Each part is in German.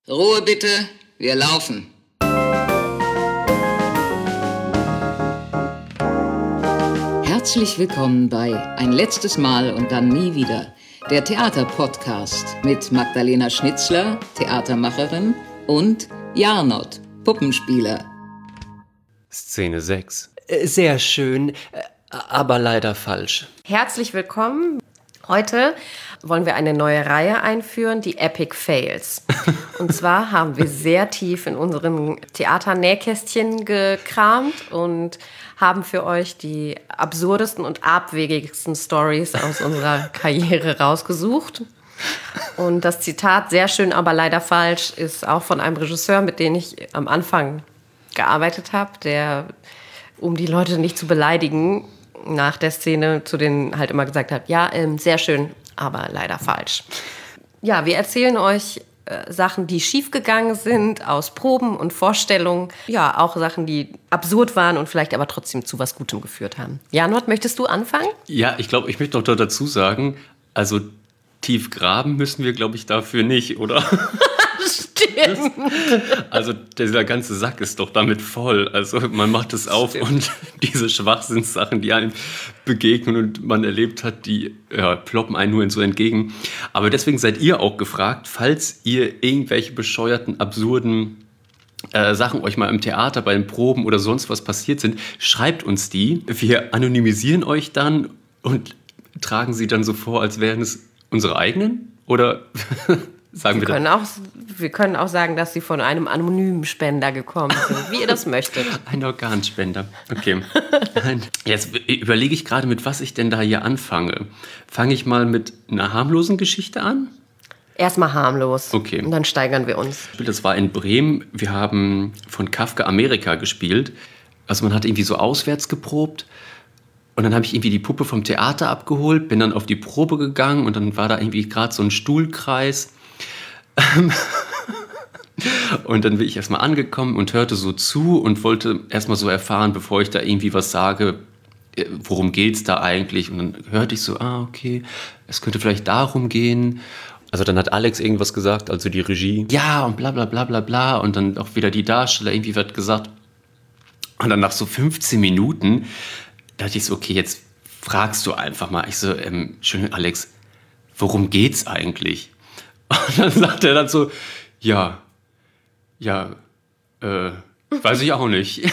Ruhe bitte, wir laufen. Herzlich willkommen bei Ein letztes Mal und dann nie wieder, der Theaterpodcast mit Magdalena Schnitzler, Theatermacherin, und Jarnot, Puppenspieler. Szene 6. Sehr schön, aber leider falsch. Herzlich willkommen. Heute wollen wir eine neue Reihe einführen, die Epic Fails. Und zwar haben wir sehr tief in unseren Theaternähkästchen gekramt und haben für euch die absurdesten und abwegigsten Stories aus unserer Karriere rausgesucht. Und das Zitat "sehr schön, aber leider falsch" ist auch von einem Regisseur, mit dem ich am Anfang gearbeitet habe, der, um die Leute nicht zu beleidigen, nach der Szene zu denen halt immer gesagt hat, ja, sehr schön, aber leider falsch. Ja, wir erzählen euch Sachen, die schiefgegangen sind, aus Proben und Vorstellungen. Ja, auch Sachen, die absurd waren und vielleicht aber trotzdem zu was Gutem geführt haben. Janot, möchtest du anfangen? Ja, ich glaube, ich möchte noch dazu sagen, also tief graben müssen wir, glaube ich, dafür nicht, oder? Stimmt. Also dieser ganze Sack ist doch damit voll. Also man macht es auf und diese Schwachsinnssachen, die einem begegnen und man erlebt hat, die ploppen einem nur so entgegen. Aber deswegen seid ihr auch gefragt, falls ihr irgendwelche bescheuerten, absurden Sachen euch mal im Theater, bei den Proben oder sonst was passiert sind, schreibt uns die. Wir anonymisieren euch dann und tragen sie dann so vor, als wären es unsere eigenen? Oder sagen wir können auch sagen, dass sie von einem anonymen Spender gekommen sind, wie ihr das möchtet. Ein Organspender. Okay. Jetzt überlege ich gerade, mit was ich denn da hier anfange. Fange ich mal mit einer harmlosen Geschichte an? Erstmal harmlos. Okay. Und dann steigern wir uns. Das war in Bremen. Wir haben von Kafka Amerika gespielt. Also man hat irgendwie so auswärts geprobt. Und dann habe ich irgendwie die Puppe vom Theater abgeholt, bin dann auf die Probe gegangen und dann war da irgendwie gerade so ein Stuhlkreis. Und dann bin ich erstmal angekommen und hörte so zu und wollte erstmal so erfahren, bevor ich da irgendwie was sage, worum geht's da eigentlich? Und dann hörte ich so, okay, es könnte vielleicht darum gehen. Also dann hat Alex irgendwas gesagt, also die Regie. Ja, und bla bla bla bla bla. Und dann auch wieder die Darsteller irgendwie was gesagt. Und dann nach so 15 Minuten dachte ich so, okay, jetzt fragst du einfach mal. Ich so, schön, Alex, worum geht's eigentlich? Und dann sagt er dann so, weiß ich auch nicht.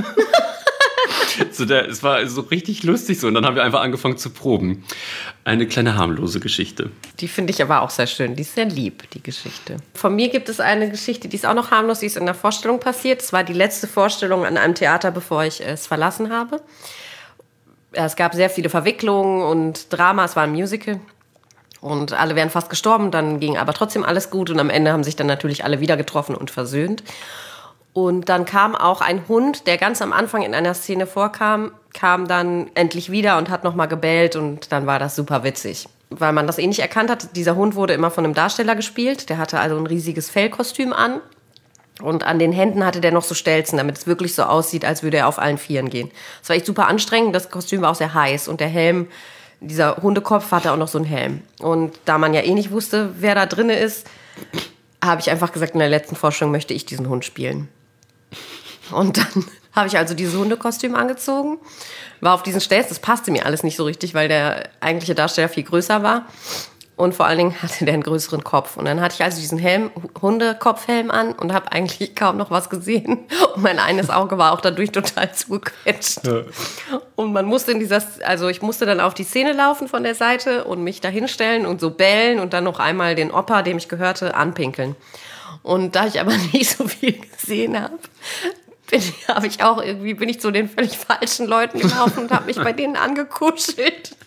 Es war so richtig lustig so. Und dann haben wir einfach angefangen zu proben. Eine kleine harmlose Geschichte. Die finde ich aber auch sehr schön. Die ist sehr lieb, die Geschichte. Von mir gibt es eine Geschichte, die ist auch noch harmlos. Die ist in der Vorstellung passiert. Es war die letzte Vorstellung an einem Theater, bevor ich es verlassen habe. Es gab sehr viele Verwicklungen und Drama. Es war ein Musical. Und alle wären fast gestorben, dann ging aber trotzdem alles gut. Und am Ende haben sich dann natürlich alle wieder getroffen und versöhnt. Und dann kam auch ein Hund, der ganz am Anfang in einer Szene vorkam, kam dann endlich wieder und hat nochmal gebellt. Und dann war das super witzig. Weil man das nicht erkannt hat, dieser Hund wurde immer von einem Darsteller gespielt. Der hatte also ein riesiges Fellkostüm an. Und an den Händen hatte der noch so Stelzen, damit es wirklich so aussieht, als würde er auf allen Vieren gehen. Das war echt super anstrengend. Das Kostüm war auch sehr heiß. Und der Helm, dieser Hundekopf, hatte auch noch so einen Helm. Und da man ja eh nicht wusste, wer da drin ist, habe ich einfach gesagt, in der letzten Vorstellung möchte ich diesen Hund spielen. Und dann habe ich also dieses Hundekostüm angezogen, war auf diesen Stelzen. Das passte mir alles nicht so richtig, weil der eigentliche Darsteller viel größer war. Und vor allen Dingen hatte der einen größeren Kopf. Und dann hatte ich also diesen Hundekopfhelm an und habe eigentlich kaum noch was gesehen. Und mein eines Auge war auch dadurch total zugequetscht. Ja. Und man musste ich musste dann auf die Szene laufen von der Seite und mich da hinstellen und so bellen und dann noch einmal den Opa, dem ich gehörte, anpinkeln. Und da ich aber nicht so viel gesehen habe, bin ich zu den völlig falschen Leuten gelaufen und habe mich bei denen angekuschelt.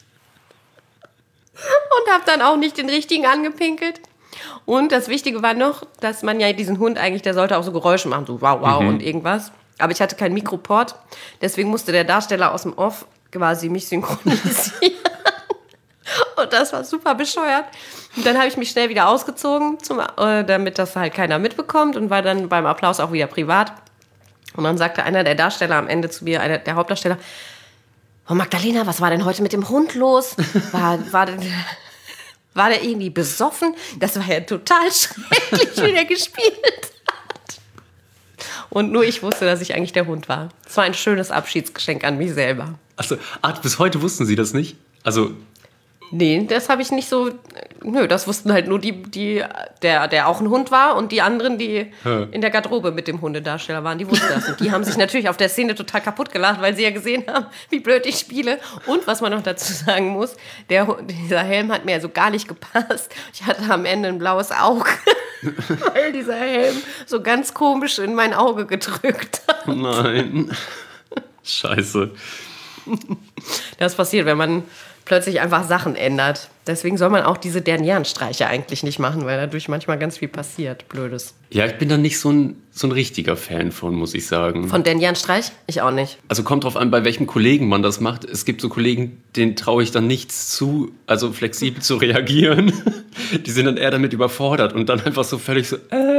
Und habe dann auch nicht den richtigen angepinkelt. Und das Wichtige war noch, dass man ja diesen Hund eigentlich, der sollte auch so Geräusche machen, so wow, wow und irgendwas. Aber ich hatte keinen Mikroport, deswegen musste der Darsteller aus dem Off quasi mich synchronisieren. Und das war super bescheuert. Und dann habe ich mich schnell wieder ausgezogen, damit das halt keiner mitbekommt und war dann beim Applaus auch wieder privat. Und dann sagte einer der Darsteller am Ende zu mir, der Hauptdarsteller, oh Magdalena, was war denn heute mit dem Hund los? War war der irgendwie besoffen? Das war ja total schrecklich, wie der gespielt hat. Und nur ich wusste, dass ich eigentlich der Hund war. Es war ein schönes Abschiedsgeschenk an mich selber. Also, bis heute wussten Sie das nicht? Also, nee, das habe ich nicht so. Nö, das wussten halt nur der auch ein Hund war und die anderen, die in der Garderobe mit dem Hundedarsteller waren, die wussten das. Und die haben sich natürlich auf der Szene total kaputt gelacht, weil sie ja gesehen haben, wie blöd ich spiele. Und was man noch dazu sagen muss, dieser Helm hat mir ja so gar nicht gepasst. Ich hatte am Ende ein blaues Auge, weil dieser Helm so ganz komisch in mein Auge gedrückt hat. nein. Scheiße. Das passiert, wenn man plötzlich einfach Sachen ändert. Deswegen soll man auch diese Dernierenstreiche eigentlich nicht machen, weil dadurch manchmal ganz viel passiert. Blödes. Ja, ich bin da nicht so ein richtiger Fan von, muss ich sagen. Von Dernierenstreich? Ich auch nicht. Also kommt drauf an, bei welchem Kollegen man das macht. Es gibt so Kollegen, denen traue ich dann nichts zu, also flexibel zu reagieren. Die sind dann eher damit überfordert und dann einfach so völlig so,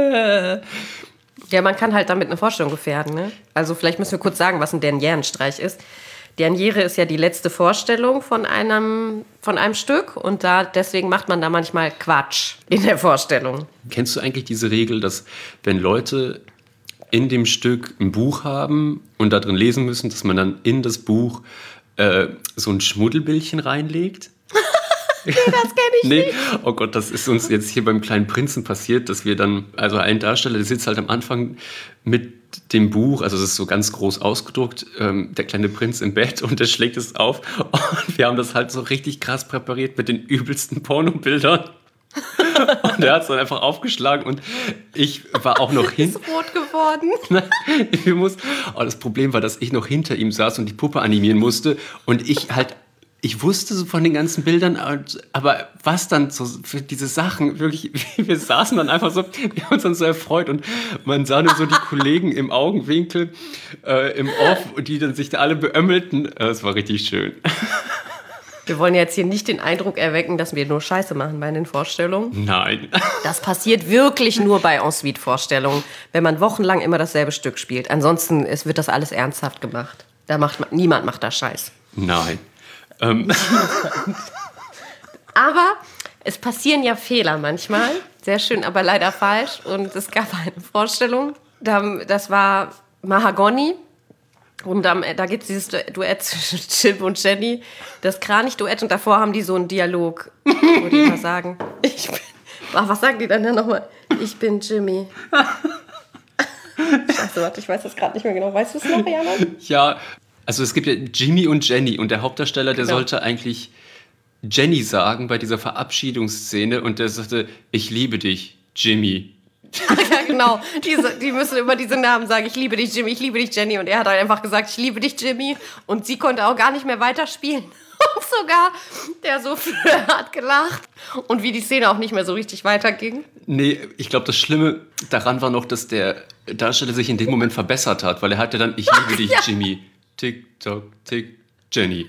Ja, man kann halt damit eine Vorstellung gefährden. Ne? Also vielleicht müssen wir kurz sagen, was ein Dernierenstreich ist. Derniere ist ja die letzte Vorstellung von einem Stück und deswegen macht man da manchmal Quatsch in der Vorstellung. Kennst du eigentlich diese Regel, dass wenn Leute in dem Stück ein Buch haben und da drin lesen müssen, dass man dann in das Buch so ein Schmuddelbildchen reinlegt? Nee, das kenne ich nicht. Oh Gott, das ist uns jetzt hier beim Kleinen Prinzen passiert, dass wir dann, also ein Darsteller, der sitzt halt am Anfang mit dem Buch, also es ist so ganz groß ausgedruckt, der kleine Prinz im Bett und der schlägt es auf und wir haben das halt so richtig krass präpariert mit den übelsten Pornobildern. Und er hat es dann einfach aufgeschlagen und ich war auch noch Ist rot geworden. Das Problem war, dass ich noch hinter ihm saß und die Puppe animieren musste und ich wusste so von den ganzen Bildern, aber was dann so für diese Sachen, wirklich, wir saßen dann einfach so, wir haben uns dann so erfreut und man sah nur so die Kollegen im Augenwinkel, im Off, die dann sich da alle beömmelten. Es war richtig schön. Wir wollen jetzt hier nicht den Eindruck erwecken, dass wir nur Scheiße machen bei den Vorstellungen. Nein. Das passiert wirklich nur bei Ensuite-Vorstellungen, wenn man wochenlang immer dasselbe Stück spielt. Ansonsten wird das alles ernsthaft gemacht. Niemand macht da Scheiß. Nein. Aber es passieren ja Fehler manchmal. Sehr schön, aber leider falsch. Und es gab eine Vorstellung, das war Mahagoni. Und da gibt es dieses Duett zwischen Jim und Jenny, das Kranich-Duett. Und davor haben die so einen Dialog, wo die immer sagen, was sagen die dann nochmal? Ich bin Jimmy. Scheiße, warte, ich weiß das gerade nicht mehr genau. Weißt du es noch, Jana? Ja, also es gibt ja Jimmy und Jenny und der Hauptdarsteller, der sollte eigentlich Jenny sagen bei dieser Verabschiedungsszene und der sagte, ich liebe dich, Jimmy. Ja, genau. Die müssen immer diese Namen sagen. Ich liebe dich, Jimmy, ich liebe dich, Jenny. Und er hat halt einfach gesagt, ich liebe dich, Jimmy. Und sie konnte auch gar nicht mehr weiterspielen. Und sogar der Souffleur hat gelacht. Und wie die Szene auch nicht mehr so richtig weiterging. Nee, ich glaube, das Schlimme daran war noch, dass der Darsteller sich in dem Moment verbessert hat. Weil er hatte dann, ich liebe dich, Jimmy. Tick, tock, tick, Jenny.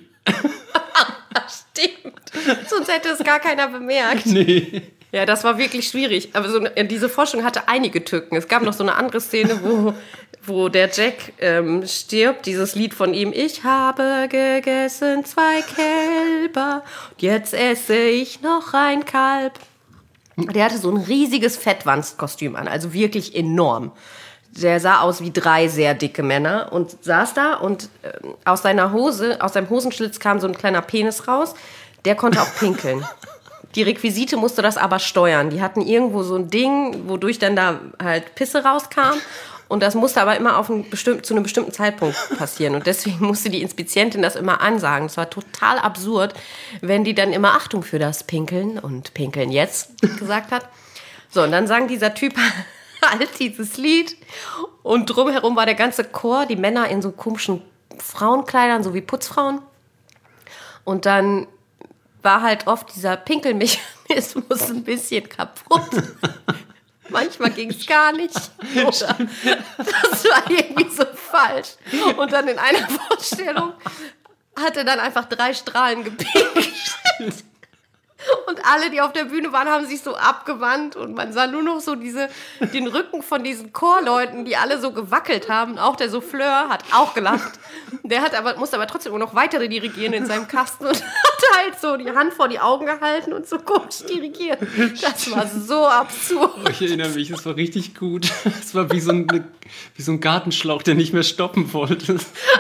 Stimmt. Sonst hätte es gar keiner bemerkt. Nee. Ja, das war wirklich schwierig. Aber diese Forschung hatte einige Tücken. Es gab noch so eine andere Szene, wo der Jack stirbt. Dieses Lied von ihm. Ich habe gegessen 2 Kälber, jetzt esse ich noch ein Kalb. Der hatte so ein riesiges Fettwandskostüm an, also wirklich enorm. Der sah aus wie 3 sehr dicke Männer und saß da und aus seinem Hosenschlitz kam so ein kleiner Penis raus. Der konnte auch pinkeln. Die Requisite musste das aber steuern. Die hatten irgendwo so ein Ding, wodurch dann da halt Pisse rauskam. Und das musste aber immer zu einem bestimmten Zeitpunkt passieren. Und deswegen musste die Inspizientin das immer ansagen. Das war total absurd, wenn die dann immer Achtung für das Pinkeln und Pinkeln jetzt gesagt hat. So, und dann sang dieser Typ halt dieses Lied. Und drumherum war der ganze Chor, die Männer in so komischen Frauenkleidern, so wie Putzfrauen. Und dann war halt oft dieser Pinkelmechanismus ein bisschen kaputt. Manchmal ging es gar nicht. Oder das war irgendwie so falsch. Und dann in einer Vorstellung hat er dann einfach 3 Strahlen gepinkelt. Und alle, die auf der Bühne waren, haben sich so abgewandt und man sah nur noch so den Rücken von diesen Chorleuten, die alle so gewackelt haben. Auch der Souffleur hat auch gelacht. Der musste aber trotzdem noch weitere dirigieren in seinem Kasten und hat halt so die Hand vor die Augen gehalten und so komisch dirigiert. Das war so absurd. Oh, ich erinnere mich, es war richtig gut. Es war wie so ein Gartenschlauch, der nicht mehr stoppen wollte.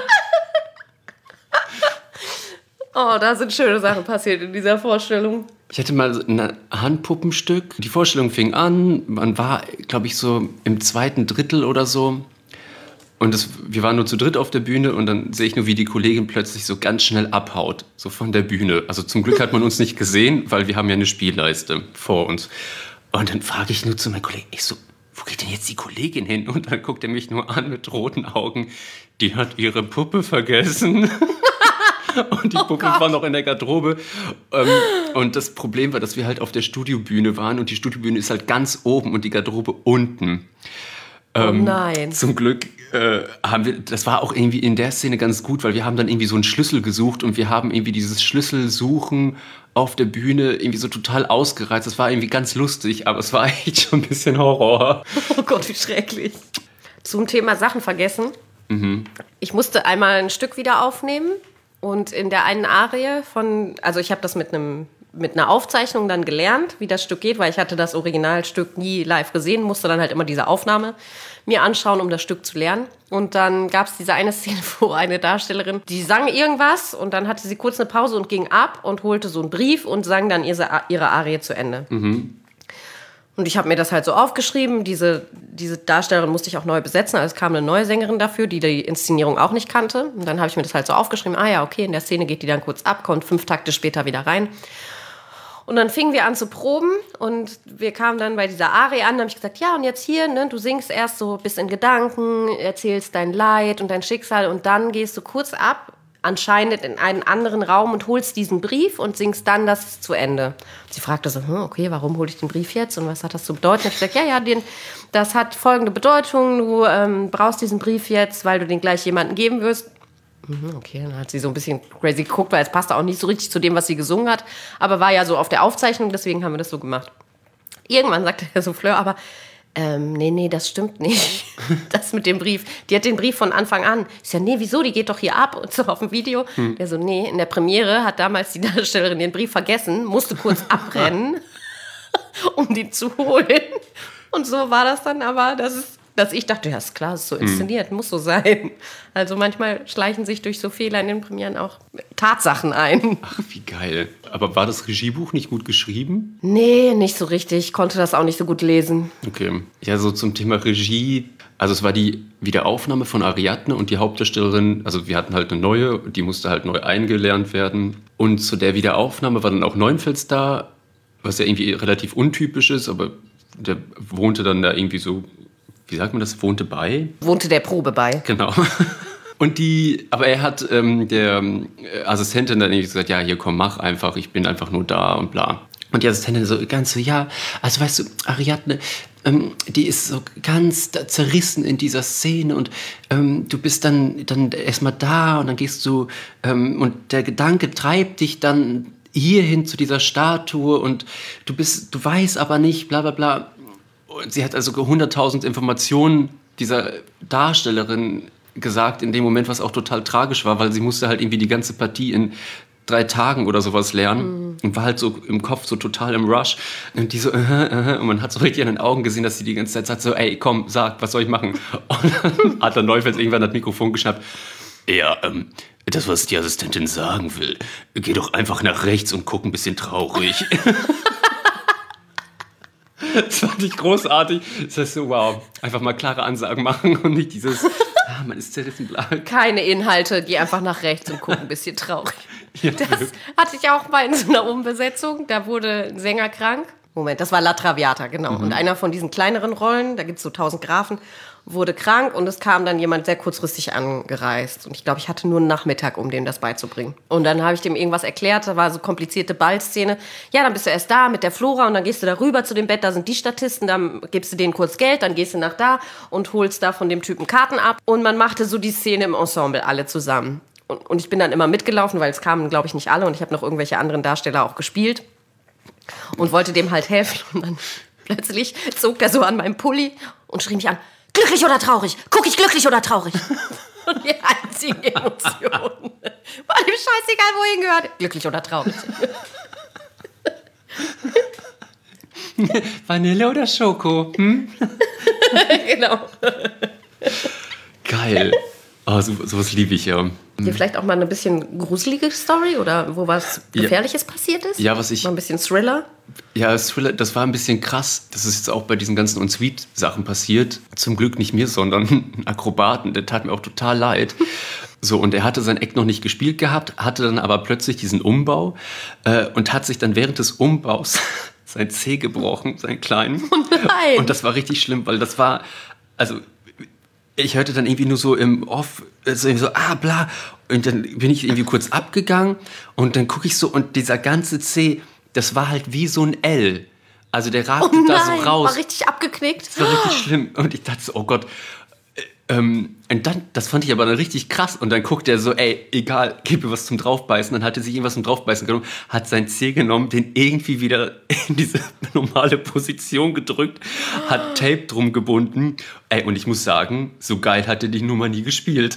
Oh, da sind schöne Sachen passiert in dieser Vorstellung. Ich hatte mal ein Handpuppenstück. Die Vorstellung fing an. Man war, glaube ich, so im 2. Drittel oder so. Und wir waren nur zu dritt auf der Bühne. Und dann sehe ich nur, wie die Kollegin plötzlich so ganz schnell abhaut. So von der Bühne. Also zum Glück hat man uns nicht gesehen, weil wir haben ja eine Spielleiste vor uns. Und dann frage ich nur zu meinem Kollegen, ich so, wo geht denn jetzt die Kollegin hin? Und dann guckt er mich nur an mit roten Augen. Die hat ihre Puppe vergessen. Und die Puppe war noch in der Garderobe. Und das Problem war, dass wir halt auf der Studiobühne waren. Und die Studiobühne ist halt ganz oben und die Garderobe unten. Oh nein. Zum Glück das war auch irgendwie in der Szene ganz gut, weil wir haben dann irgendwie so einen Schlüssel gesucht und wir haben irgendwie dieses Schlüsselsuchen auf der Bühne irgendwie so total ausgereizt. Das war irgendwie ganz lustig, aber es war echt schon ein bisschen Horror. Oh Gott, wie schrecklich. Zum Thema Sachen vergessen. Ich musste einmal ein Stück wieder aufnehmen. Und in der einen Arie also ich habe das mit einer Aufzeichnung dann gelernt, wie das Stück geht, weil ich hatte das Originalstück nie live gesehen, musste dann halt immer diese Aufnahme mir anschauen, um das Stück zu lernen. Und dann gab es diese eine Szene, wo eine Darstellerin, die sang irgendwas und dann hatte sie kurz eine Pause und ging ab und holte so einen Brief und sang dann ihre Arie zu Ende. Und ich habe mir das halt so aufgeschrieben. Diese Darstellerin musste ich auch neu besetzen. Also es kam eine neue Sängerin dafür, die Inszenierung auch nicht kannte. Und dann habe ich mir das halt so aufgeschrieben. Ah ja, okay, in der Szene geht die dann kurz ab, kommt 5 Takte später wieder rein. Und dann fingen wir an zu proben und wir kamen dann bei dieser Arie an. Dann habe ich gesagt, ja, und jetzt hier, ne, du singst erst so bis in Gedanken, erzählst dein Leid und dein Schicksal und dann gehst du kurz ab, anscheinend in einen anderen Raum und holst diesen Brief und singst dann das zu Ende. Und sie fragte so, okay, warum hole ich den Brief jetzt und was hat das zu bedeuten? Ich gesagt, ja, das hat folgende Bedeutung, du brauchst diesen Brief jetzt, weil du den gleich jemandem geben wirst. Okay, dann hat sie so ein bisschen crazy geguckt, weil es passte auch nicht so richtig zu dem, was sie gesungen hat, aber war ja so auf der Aufzeichnung, deswegen haben wir das so gemacht. Irgendwann sagte der Souffleur aber, nee, das stimmt nicht. Das mit dem Brief. Die hat den Brief von Anfang an. Ich sag, nee, wieso? Die geht doch hier ab und so auf dem Video. Der so, nee, in der Premiere hat damals die Darstellerin den Brief vergessen, musste kurz abrennen, um den zu holen. Und so war das dann aber, dass ich dachte, ja, ist klar, ist so inszeniert, muss so sein. Also manchmal schleichen sich durch so Fehler in den Premieren auch Tatsachen ein. Ach, wie geil. Aber war das Regiebuch nicht gut geschrieben? Nee, nicht so richtig. Ich konnte das auch nicht so gut lesen. Okay. Ja, so zum Thema Regie. Also es war die Wiederaufnahme von Ariadne und die Hauptdarstellerin, also wir hatten halt eine neue, die musste halt neu eingelernt werden. Und zu der Wiederaufnahme war dann auch Neunfels da, was ja irgendwie relativ untypisch ist, aber der wohnte dann da irgendwie so, wie sagt man das, wohnte bei? Wohnte der Probe bei. Genau. Aber er hat der Assistentin dann irgendwie gesagt, ja, hier komm, mach einfach, ich bin einfach nur da und bla. Und die Assistentin so ganz so, ja, also weißt du, Ariadne, die ist so ganz zerrissen in dieser Szene und du bist dann erstmal da und dann gehst du und der Gedanke treibt dich dann hierhin zu dieser Statue und du weißt aber nicht, bla bla bla. Und sie hat also 100.000 Informationen dieser Darstellerin gesagt in dem Moment, was auch total tragisch war, weil sie musste halt irgendwie die ganze Partie in 3 Tagen oder sowas lernen und war halt so im Kopf so total im Rush. Und die so, und man hat so richtig an den Augen gesehen, dass sie die ganze Zeit sagt so, ey, komm, sag, was soll ich machen? Und dann hat der Neufels irgendwann das Mikrofon geschnappt. Ja, das, was die Assistentin sagen will, geh doch einfach nach rechts und guck ein bisschen traurig. Das fand ich großartig. Das heißt so, wow, einfach mal klare Ansagen machen und nicht dieses, man ist zerrissen, bla. Keine Inhalte, geh einfach nach rechts und guck ein bisschen traurig. Ja, das hatte ich auch mal in so einer Umbesetzung. Da wurde ein Sänger krank. Moment, das war La Traviata, genau. Und einer von diesen kleineren Rollen, da gibt es so 1000 Grafen, wurde krank und es kam dann jemand sehr kurzfristig angereist. Und ich glaube, ich hatte nur einen Nachmittag, um dem das beizubringen. Und dann habe ich dem irgendwas erklärt, da war so komplizierte Ballszene. Ja, dann bist du erst da mit der Flora und dann gehst du da rüber zu dem Bett, da sind die Statisten, dann gibst du denen kurz Geld, dann gehst du nach da und holst da von dem Typen Karten ab. Und man machte so die Szene im Ensemble, alle zusammen. Und ich bin dann immer mitgelaufen, weil es kamen, glaube ich, nicht alle und ich habe noch irgendwelche anderen Darsteller auch gespielt. Und wollte dem halt helfen. Und dann plötzlich zog der so an meinem Pulli und schrie mich an, glücklich oder traurig? Guck ich glücklich oder traurig? Und die einzigen Emotionen. War dem scheißegal, wohin gehört. Glücklich oder traurig. Vanille oder Schoko? Genau. Geil. Oh, sowas liebe ich ja. Dir vielleicht auch mal eine bisschen gruselige Story oder wo was Gefährliches passiert ist? Ja, mal ein bisschen Thriller? Ja, Thriller, das war ein bisschen krass. Das ist jetzt auch bei diesen ganzen On-Suite-Sachen passiert. Zum Glück nicht mir, sondern einen Akrobaten. Der tat mir auch total leid. So, und er hatte sein Act noch nicht gespielt gehabt, hatte dann aber plötzlich diesen Umbau und hat sich dann während des Umbaus sein Zeh gebrochen, seinen kleinen. Oh nein! Und das war richtig schlimm, weil das war, also ich hörte dann irgendwie nur so im Off, so bla. Und dann bin ich irgendwie kurz abgegangen und dann gucke ich so und dieser ganze Zeh, das war halt wie so ein L. Also der ragte da so raus. War richtig abgeknickt. Das war richtig schlimm. Und ich dachte so, oh Gott. Und dann, das fand ich aber dann richtig krass. Und dann guckt er so, ey, egal, gib mir was zum Draufbeißen. Dann hat er sich irgendwas zum Draufbeißen genommen, hat sein Zeh genommen, den irgendwie wieder in diese normale Position gedrückt, hat Tape drum gebunden. Ey, und ich muss sagen, so geil hat er die Nummer nie gespielt.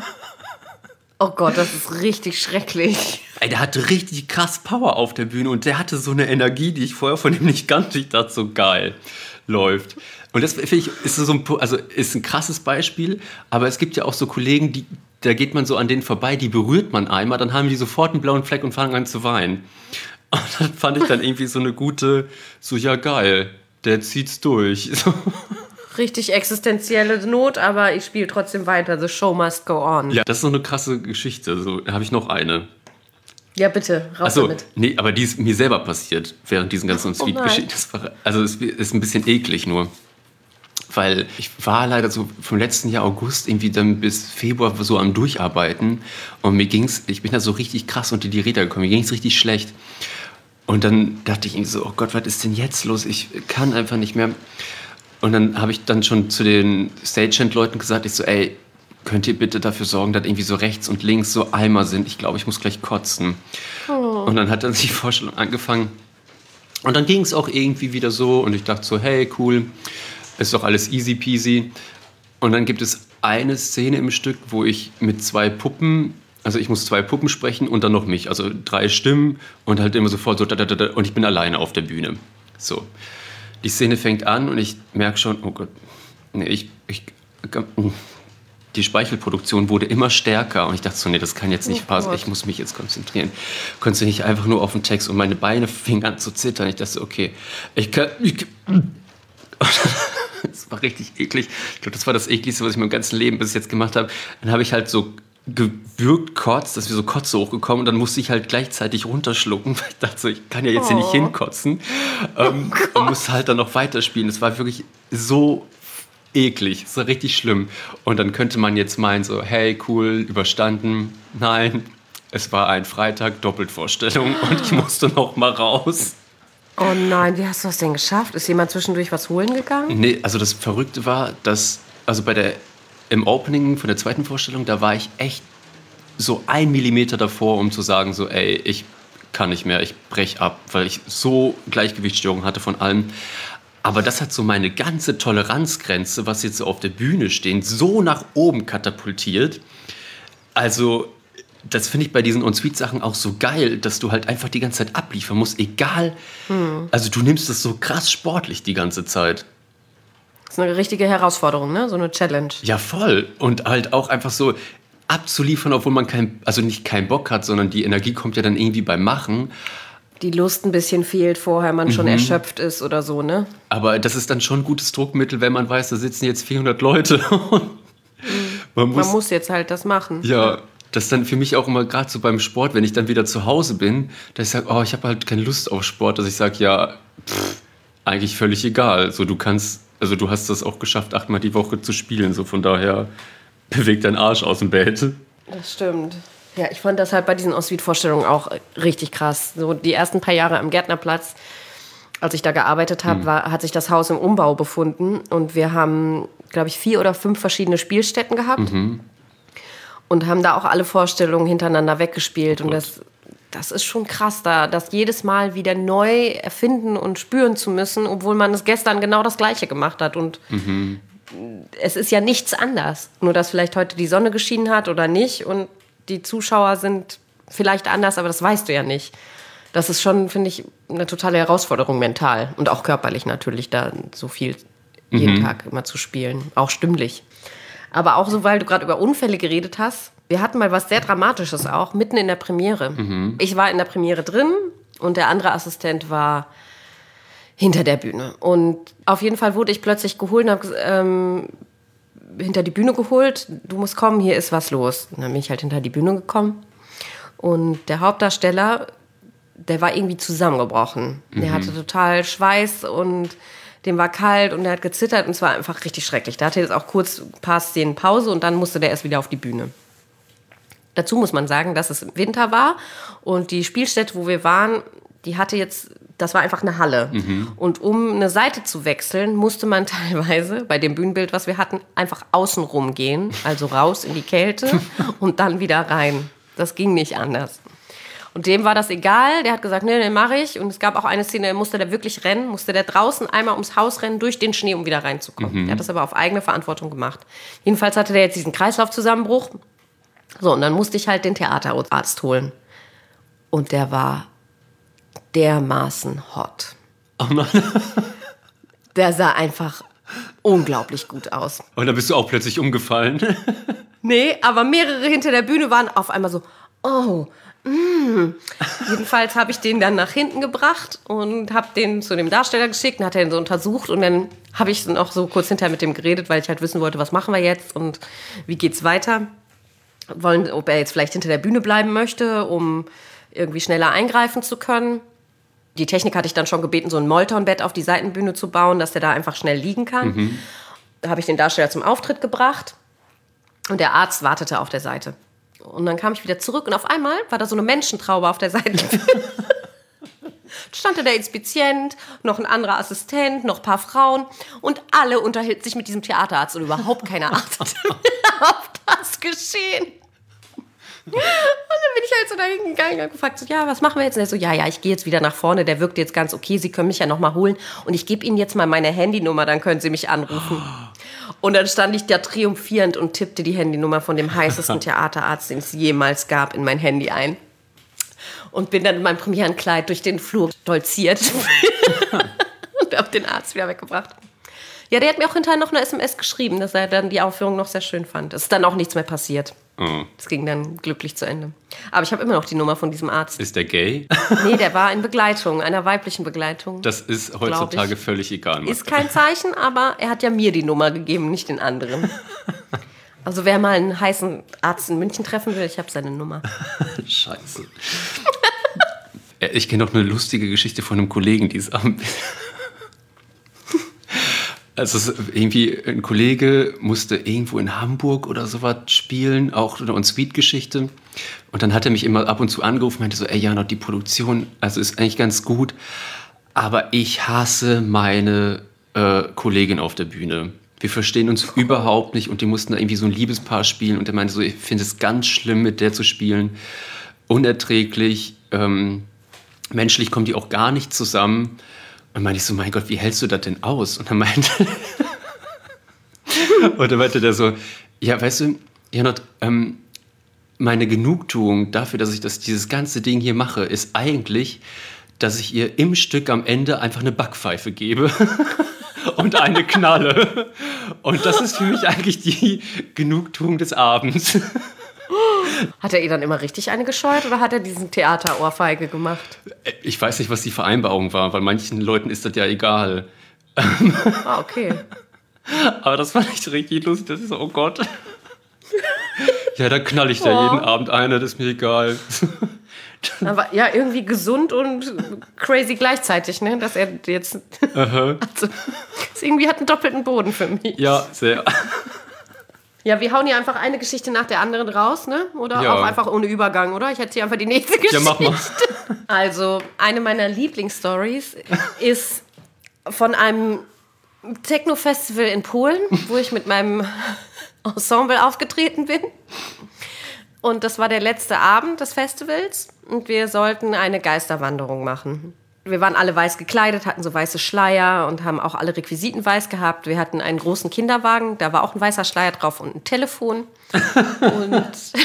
Oh Gott, das ist richtig schrecklich. Ey, der hatte richtig krass Power auf der Bühne und der hatte so eine Energie, die ich vorher von ihm nicht kannte. Ich dachte, so geil läuft. Und das finde ich, ist ein krasses Beispiel, aber es gibt ja auch so Kollegen, da geht man so an denen vorbei, die berührt man einmal, dann haben die sofort einen blauen Fleck und fangen an zu weinen. Und das fand ich dann irgendwie so eine gute, so ja geil, der zieht's durch. So. Richtig existenzielle Not, aber ich spiele trotzdem weiter. The show must go on. Ja, das ist so eine krasse Geschichte. So, da habe ich noch eine. Ja, bitte, raus damit. Nee, aber die ist mir selber passiert während diesen ganzen Suite-Geschichten. Also es ist ein bisschen eklig nur. Weil ich war leider so vom letzten Jahr August irgendwie dann bis Februar so am Durcharbeiten und ich bin da so richtig krass unter die Räder gekommen, mir ging's richtig schlecht. Und dann dachte ich irgendwie so, oh Gott, was ist denn jetzt los? Ich kann einfach nicht mehr. Und dann habe ich dann schon zu den Stagehand-Leuten gesagt, ich so, ey, könnt ihr bitte dafür sorgen, dass irgendwie so rechts und links so Eimer sind? Ich glaube, ich muss gleich kotzen. Oh. Und dann hat dann die Vorstellung angefangen. Und dann ging es auch irgendwie wieder so und ich dachte so, hey, cool, ist doch alles easy peasy. Und dann gibt es eine Szene im Stück, wo ich mit 2 Puppen, also ich muss 2 Puppen sprechen und dann noch mich, also 3 Stimmen und halt immer sofort so und ich bin alleine auf der Bühne. So. Die Szene fängt an und ich merke schon, oh Gott, nee, die Speichelproduktion wurde immer stärker und ich dachte so, nee, das kann jetzt nicht passen, ich muss mich jetzt konzentrieren. Konntest du nicht einfach nur auf den Text und meine Beine fingen an zu zittern. Ich dachte so, okay, das war richtig eklig. Ich glaube, das war das ekligste, was ich in meinem ganzen Leben bis jetzt gemacht habe. Dann habe ich halt so gewürgt kurz, dass wir so Kotze hochgekommen und dann musste ich halt gleichzeitig runterschlucken, weil ich dachte so, ich kann ja jetzt hier nicht hinkotzen und musste halt dann noch weiterspielen. Es war wirklich so eklig, es war richtig schlimm. Und dann könnte man jetzt meinen so, hey, cool, überstanden. Nein, es war ein Freitag, Doppelvorstellung und ich musste noch mal raus. Oh nein, wie hast du das denn geschafft? Ist jemand zwischendurch was holen gegangen? Nee, also das Verrückte war, dass, also im Opening von der zweiten Vorstellung, da war ich echt so 1 Millimeter davor, um zu sagen, so, ey, ich kann nicht mehr, ich brech ab, weil ich so Gleichgewichtsstörungen hatte von allem. Aber das hat so meine ganze Toleranzgrenze, was jetzt so auf der Bühne steht, so nach oben katapultiert. Also das finde ich bei diesen On-Suite-Sachen auch so geil, dass du halt einfach die ganze Zeit abliefern musst, egal. Also du nimmst das so krass sportlich die ganze Zeit. Das ist eine richtige Herausforderung, ne? So eine Challenge. Ja, voll. Und halt auch einfach so abzuliefern, obwohl man nicht keinen Bock hat, sondern die Energie kommt ja dann irgendwie beim Machen. Die Lust ein bisschen fehlt vorher, man schon erschöpft ist oder so, ne? Aber das ist dann schon ein gutes Druckmittel, wenn man weiß, da sitzen jetzt 400 Leute. Man muss jetzt halt das machen. Ja, das ist dann für mich auch immer gerade so beim Sport, wenn ich dann wieder zu Hause bin, dass ich sage, oh, ich habe halt keine Lust auf Sport, dass ich sage, ja, eigentlich völlig egal. So, du hast das auch geschafft, 8-mal die Woche zu spielen, so von daher beweg deinen Arsch aus dem Bett. Das stimmt. Ja, ich fand das halt bei diesen On-Suite-Vorstellungen auch richtig krass. So die ersten paar Jahre am Gärtnerplatz, als ich da gearbeitet habe, hat sich das Haus im Umbau befunden und wir haben, glaube ich, 4 oder 5 verschiedene Spielstätten gehabt und haben da auch alle Vorstellungen hintereinander weggespielt und das das ist schon krass, das jedes Mal wieder neu erfinden und spüren zu müssen, obwohl man es gestern genau das Gleiche gemacht hat. Und es ist ja nichts anders. Nur, dass vielleicht heute die Sonne geschienen hat oder nicht und die Zuschauer sind vielleicht anders, aber das weißt du ja nicht. Das ist schon, finde ich, eine totale Herausforderung mental und auch körperlich natürlich, da so viel jeden Tag immer zu spielen, auch stimmlich. Aber auch so, weil du gerade über Unfälle geredet hast. Wir hatten mal was sehr Dramatisches auch, mitten in der Premiere. Ich war in der Premiere drin und der andere Assistent war hinter der Bühne. Und auf jeden Fall wurde ich plötzlich geholt und habe hinter die Bühne geholt. Du musst kommen, hier ist was los. Und dann bin ich halt hinter die Bühne gekommen. Und der Hauptdarsteller, der war irgendwie zusammengebrochen. Der hatte total Schweiß und dem war kalt und der hat gezittert und es war einfach richtig schrecklich. Da hatte jetzt auch kurz ein paar Szenen Pause und dann musste der erst wieder auf die Bühne. Dazu muss man sagen, dass es Winter war und die Spielstätte, wo wir waren, das war einfach eine Halle. Und um eine Seite zu wechseln, musste man teilweise bei dem Bühnenbild, was wir hatten, einfach außen rum gehen, also raus in die Kälte und dann wieder rein. Das ging nicht anders. Und dem war das egal, der hat gesagt, nee, mache ich. Und es gab auch eine Szene, musste der wirklich rennen, musste der draußen einmal ums Haus rennen, durch den Schnee, um wieder reinzukommen. Der hat das aber auf eigene Verantwortung gemacht. Jedenfalls hatte der jetzt diesen Kreislaufzusammenbruch. So, und dann musste ich halt den Theaterarzt holen. Und der war dermaßen hot. Oh nein. Der sah einfach unglaublich gut aus. Und dann bist du auch plötzlich umgefallen. Nee, aber mehrere hinter der Bühne waren auf einmal so, oh, Jedenfalls habe ich den dann nach hinten gebracht und habe den zu dem Darsteller geschickt und hat den so untersucht und dann habe ich noch so kurz hinterher mit dem geredet, weil ich halt wissen wollte, was machen wir jetzt und wie geht's weiter. Ob er jetzt vielleicht hinter der Bühne bleiben möchte, um irgendwie schneller eingreifen zu können. Die Technik hatte ich dann schon gebeten, so ein Moltonbett auf die Seitenbühne zu bauen, dass der da einfach schnell liegen kann. Da habe ich den Darsteller zum Auftritt gebracht und der Arzt wartete auf der Seite. Und dann kam ich wieder zurück und auf einmal war da so eine Menschentraube auf der Seitenbühne. Stand da der Inspizient, noch ein anderer Assistent, noch ein paar Frauen und alle unterhielten sich mit diesem Theaterarzt und überhaupt keine achtete auf das Geschehen. Und dann bin ich halt so dahin gegangen und gefragt, so, ja, was machen wir jetzt? Und er so, ja, ich gehe jetzt wieder nach vorne, der wirkt jetzt ganz okay, Sie können mich ja noch mal holen und ich gebe Ihnen jetzt mal meine Handynummer, dann können Sie mich anrufen. Und dann stand ich da triumphierend und tippte die Handynummer von dem heißesten Theaterarzt, den es jemals gab, in mein Handy ein. Und bin dann in meinem Premierenkleid durch den Flur stolziert und habe den Arzt wieder weggebracht. Ja, der hat mir auch hinterher noch eine SMS geschrieben, dass er dann die Aufführung noch sehr schön fand. Es ist dann auch nichts mehr passiert. Es ging dann glücklich zu Ende. Aber ich habe immer noch die Nummer von diesem Arzt. Ist der gay? Nee, der war in Begleitung, einer weiblichen Begleitung. Das ist heutzutage völlig egal. Ist kein Zeichen, aber er hat ja mir die Nummer gegeben, nicht den anderen. Also wer mal einen heißen Arzt in München treffen will, ich habe seine Nummer. Scheiße. Ich kenne noch eine lustige Geschichte von einem Kollegen, die ist also irgendwie ein Kollege musste irgendwo in Hamburg oder sowas spielen, auch eine On-Suite-Geschichte. Und dann hat er mich immer ab und zu angerufen, meinte so, ey Janot, die Produktion, also ist eigentlich ganz gut, aber ich hasse meine Kollegin auf der Bühne. Wir verstehen uns überhaupt nicht und die mussten da irgendwie so ein Liebespaar spielen und er meinte so, ich finde es ganz schlimm, mit der zu spielen, unerträglich, menschlich kommen die auch gar nicht zusammen. Und meinte ich so, mein Gott, wie hältst du das denn aus? Und dann meinte der so, ja, weißt du, Janot, meine Genugtuung dafür, dass ich dieses ganze Ding hier mache, ist eigentlich, dass ich ihr im Stück am Ende einfach eine Backpfeife gebe und eine Knalle. Und das ist für mich eigentlich die Genugtuung des Abends. Hat er ihr dann immer richtig eine gescheut oder hat er diesen Theaterohrfeige gemacht? Ich weiß nicht, was die Vereinbarung war, weil manchen Leuten ist das ja egal. Ah, okay. Aber das fand ich richtig lustig. Das ist so, oh Gott. Ja, dann knall ich da jeden Abend eine, das ist mir egal. Aber ja, irgendwie gesund und crazy gleichzeitig, ne? Dass er jetzt... Also, das irgendwie hat einen doppelten Boden für mich. Ja, sehr. Ja, wir hauen hier einfach eine Geschichte nach der anderen raus, ne? Oder auch einfach ohne Übergang, oder? Ich erzähle einfach die nächste Geschichte. Ja, mach mal. Also, eine meiner Lieblingsstories ist von einem Techno-Festival in Polen, wo ich mit meinem Ensemble aufgetreten bin. Und das war der letzte Abend des Festivals und wir sollten eine Geisterwanderung machen. Wir waren alle weiß gekleidet, hatten so weiße Schleier und haben auch alle Requisiten weiß gehabt. Wir hatten einen großen Kinderwagen, da war auch ein weißer Schleier drauf und ein Telefon. Und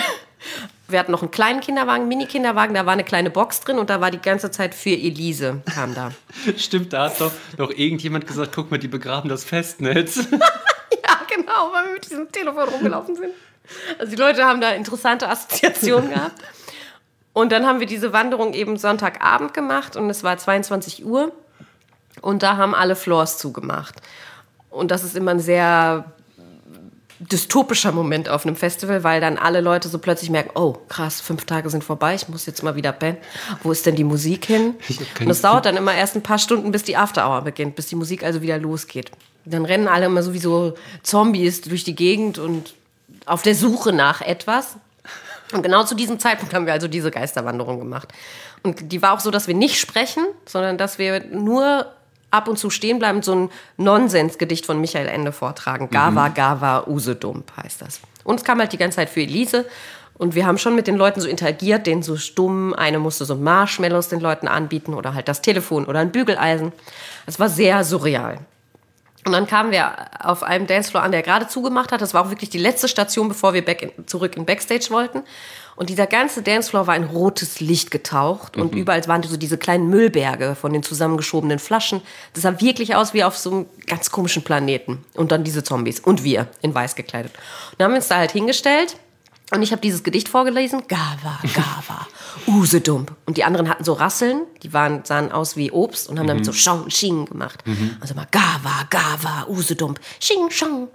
wir hatten noch einen kleinen Kinderwagen, Mini-Kinderwagen, da war eine kleine Box drin und da war die ganze Zeit für Elise, kam da. Stimmt, da hat doch irgendjemand gesagt, guck mal, die begraben das Festnetz. Ja, genau, weil wir mit diesem Telefon rumgelaufen sind. Also die Leute haben da interessante Assoziationen gehabt. Und dann haben wir diese Wanderung eben Sonntagabend gemacht und es war 22 Uhr und da haben alle Floors zugemacht. Und das ist immer ein sehr dystopischer Moment auf einem Festival, weil dann alle Leute so plötzlich merken, oh krass, 5 Tage sind vorbei, ich muss jetzt mal wieder pennen. Wo ist denn die Musik hin? Und es dauert dann immer erst ein paar Stunden, bis die After-Hour beginnt, bis die Musik also wieder losgeht. Dann rennen alle immer so wie so Zombies durch die Gegend und auf der Suche nach etwas. Und genau zu diesem Zeitpunkt haben wir also diese Geisterwanderung gemacht. Und die war auch so, dass wir nicht sprechen, sondern dass wir nur ab und zu stehen bleiben und so ein Nonsensgedicht von Michael Ende vortragen. Gava, Gava, Usedump heißt das. Und es kam halt die ganze Zeit für Elise. Und wir haben schon mit den Leuten so interagiert, denen so stumm. Eine musste so Marshmallows den Leuten anbieten oder halt das Telefon oder ein Bügeleisen. Es war sehr surreal. Und dann kamen wir auf einem Dancefloor an, der gerade zugemacht hat. Das war auch wirklich die letzte Station, bevor wir zurück in Backstage wollten. Und dieser ganze Dancefloor war in rotes Licht getaucht. Und überall waren so diese kleinen Müllberge von den zusammengeschobenen Flaschen. Das sah wirklich aus wie auf so einem ganz komischen Planeten. Und dann diese Zombies. Und wir in weiß gekleidet. Und dann haben wir uns da halt hingestellt. Und ich habe dieses Gedicht vorgelesen. Gava, Gava, Usedump. Und die anderen hatten so Rasseln. Die sahen aus wie Obst und haben damit so Schong, Sching gemacht. Also mal Gava, Gava, Usedump, Sching, Schong.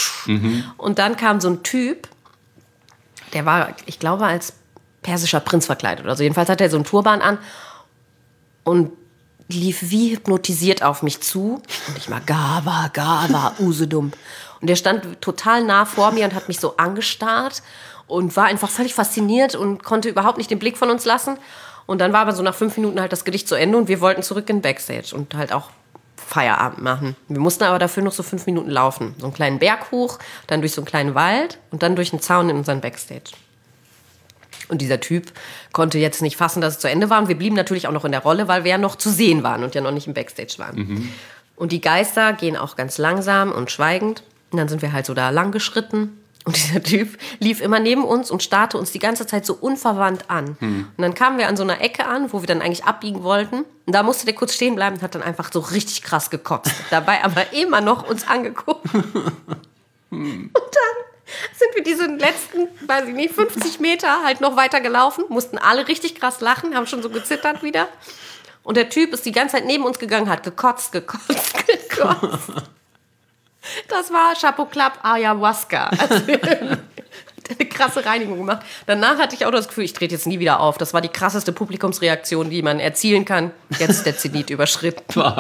Und dann kam so ein Typ, der war, ich glaube, als persischer Prinz verkleidet. Also jedenfalls hatte er so einen Turban an und lief wie hypnotisiert auf mich zu. Und ich mal Gava, Gava, Usedump. Und der stand total nah vor mir und hat mich so angestarrt und war einfach völlig fasziniert und konnte überhaupt nicht den Blick von uns lassen. Und dann war aber so nach 5 Minuten halt das Gedicht zu Ende und wir wollten zurück in Backstage und halt auch Feierabend machen. Wir mussten aber dafür noch so 5 Minuten laufen. So einen kleinen Berg hoch, dann durch so einen kleinen Wald und dann durch einen Zaun in unseren Backstage. Und dieser Typ konnte jetzt nicht fassen, dass es zu Ende war. Und wir blieben natürlich auch noch in der Rolle, weil wir ja noch zu sehen waren und ja noch nicht im Backstage waren. Und die Geister gehen auch ganz langsam und schweigend. Und dann sind wir halt so da lang geschritten. Und dieser Typ lief immer neben uns und starrte uns die ganze Zeit so unverwandt an. Und dann kamen wir an so einer Ecke an, wo wir dann eigentlich abbiegen wollten. Und da musste der kurz stehen bleiben und hat dann einfach so richtig krass gekotzt. Dabei aber immer noch uns angeguckt. Und dann sind wir diese letzten, weiß ich nicht, 50 Meter halt noch weiter gelaufen. Mussten alle richtig krass lachen, haben schon so gezittert wieder. Und der Typ ist die ganze Zeit neben uns gegangen, hat gekotzt. Das war Chapeau Clap Ayahuasca. Also wir haben eine krasse Reinigung gemacht. Danach hatte ich auch das Gefühl, ich trete jetzt nie wieder auf. Das war die krasseste Publikumsreaktion, die man erzielen kann. Jetzt ist der Zenit überschritten.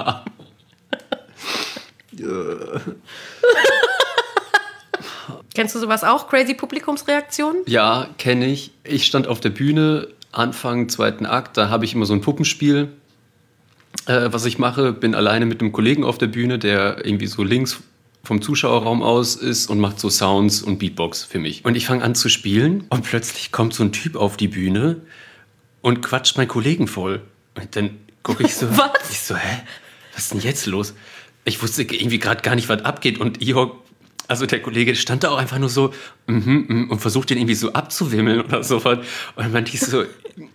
Kennst du sowas auch? Crazy Publikumsreaktionen? Ja, kenne ich. Ich stand auf der Bühne, Anfang 2. Akt, da habe ich immer so ein Puppenspiel, was ich mache. Bin alleine mit einem Kollegen auf der Bühne, der irgendwie so links vom Zuschauerraum aus ist und macht so Sounds und Beatbox für mich. Und ich fange an zu spielen und plötzlich kommt so ein Typ auf die Bühne und quatscht meinen Kollegen voll. Und dann gucke ich so, ich so, hä, was ist denn jetzt los? Ich wusste irgendwie gerade gar nicht, was abgeht. Und Ihor, also der Kollege, stand da auch einfach nur so und versucht den irgendwie so abzuwimmeln oder so. Und dann meinte ich so,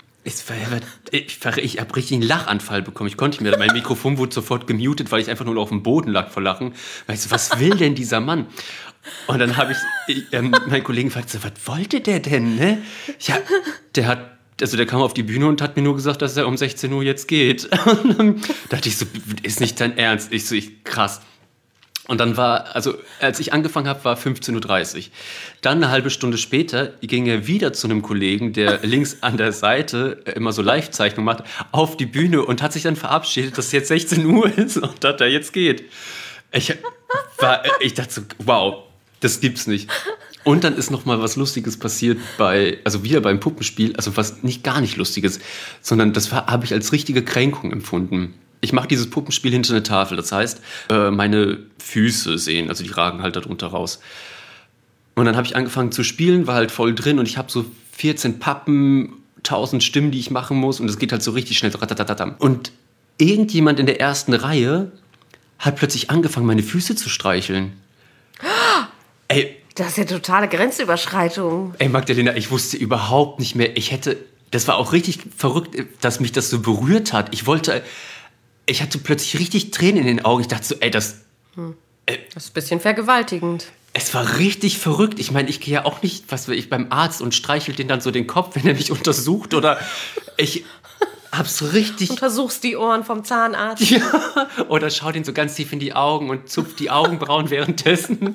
ich habe richtig einen Lachanfall bekommen. Ich konnte nicht mehr. Mein Mikrofon wurde sofort gemutet, weil ich einfach nur auf dem Boden lag vor Lachen. Weißt du, was will denn dieser Mann? Und dann habe ich meinen Kollegen gefragt, so, was wollte der denn? Ne? Ja, der kam auf die Bühne und hat mir nur gesagt, dass er um 16 Uhr jetzt geht. Und dann dachte ich so, ist nicht dein Ernst? Krass. Und dann als ich angefangen habe, war 15.30 Uhr. Dann eine halbe Stunde später ging er wieder zu einem Kollegen, der links an der Seite immer so Live-Zeichnung macht, auf die Bühne und hat sich dann verabschiedet, dass es jetzt 16 Uhr ist und dass er jetzt geht. Ich dachte so, wow, das gibt's nicht. Und dann ist noch mal was Lustiges passiert wieder beim Puppenspiel, also was gar nicht Lustiges, sondern das habe ich als richtige Kränkung empfunden. Ich mache dieses Puppenspiel hinter eine Tafel, das heißt, meine Füße sehen, also die ragen halt darunter raus. Und dann habe ich angefangen zu spielen, war halt voll drin und ich habe so 14 Pappen, 1000 Stimmen, die ich machen muss und es geht halt so richtig schnell. Und irgendjemand in der ersten Reihe hat plötzlich angefangen, meine Füße zu streicheln. Ey, das ist ja totale Grenzüberschreitung. Ey, Magdalena, ich wusste überhaupt nicht mehr, das war auch richtig verrückt, dass mich das so berührt hat. Ich hatte plötzlich richtig Tränen in den Augen. Ich dachte so, das ist ein bisschen vergewaltigend. Es war richtig verrückt. Ich meine, ich gehe ja auch nicht, beim Arzt und streichel den dann so den Kopf, wenn er mich untersucht oder ich hab's richtig... Untersuchst die Ohren vom Zahnarzt. Ja, oder schau den so ganz tief in die Augen und zupf die Augenbrauen währenddessen.